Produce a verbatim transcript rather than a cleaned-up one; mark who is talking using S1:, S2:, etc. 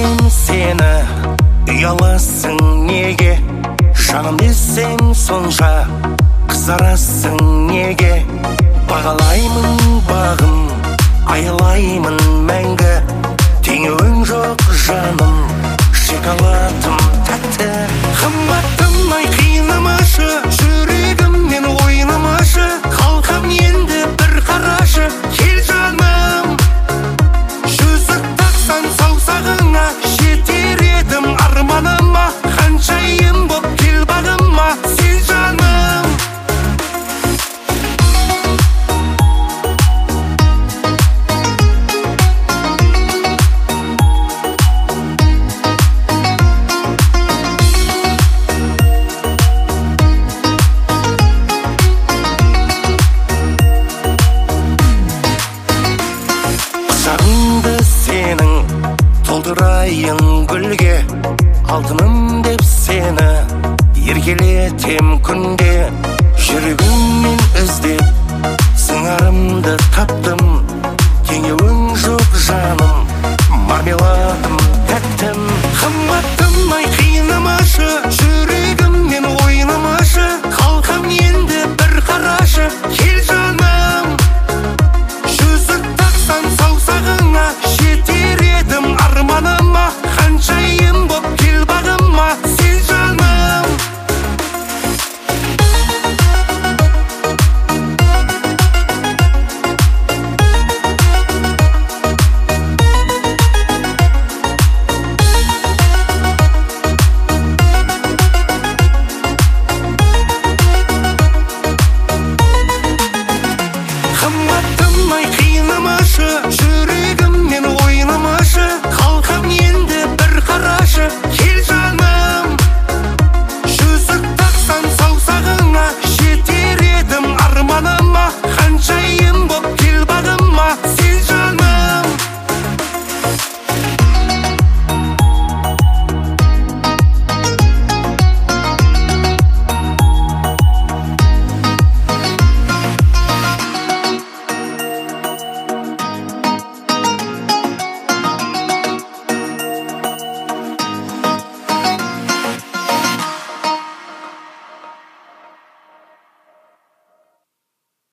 S1: білем сені, ұяласың неге? Жаным десем сонша қызарасың неге? Бағалаймын бағым, аялаймын мәңгі, теңеуің жоқ жаным, шоколадым тәтті. Қымбаттым ай қинамашы, жүрегіммен ойнамашы, қалқам енді бір қарашы, кел жаным. Жүзік тақсан саусағыңа, жетер едім арманыма, ханшайым боп кел бағыма, сен жаным. Құшағыңды сенің толтырайын гүлге, алтыным деп сені еркелетем күнде. Жүрегіммен іздеп сыңарымды таптым, теңеуің жоқ жаным, мармеладым тәттім. Қымбаттым ай қинамашы, жүрегіммен ойнамашы, қалқам енді бір қарашы, кел жаным. Жүзік тақсан саусағыңа, жетер едім арманыма, ханшайым боп кел бағыма, сен жаным. Қымбаттым ай қинамашы, жүрегіммен ойнамашы, қалқам енді бір қарашы, кел жаным. Жүзік тақсан саусағыңа, жетер едім арманыма, ханшайым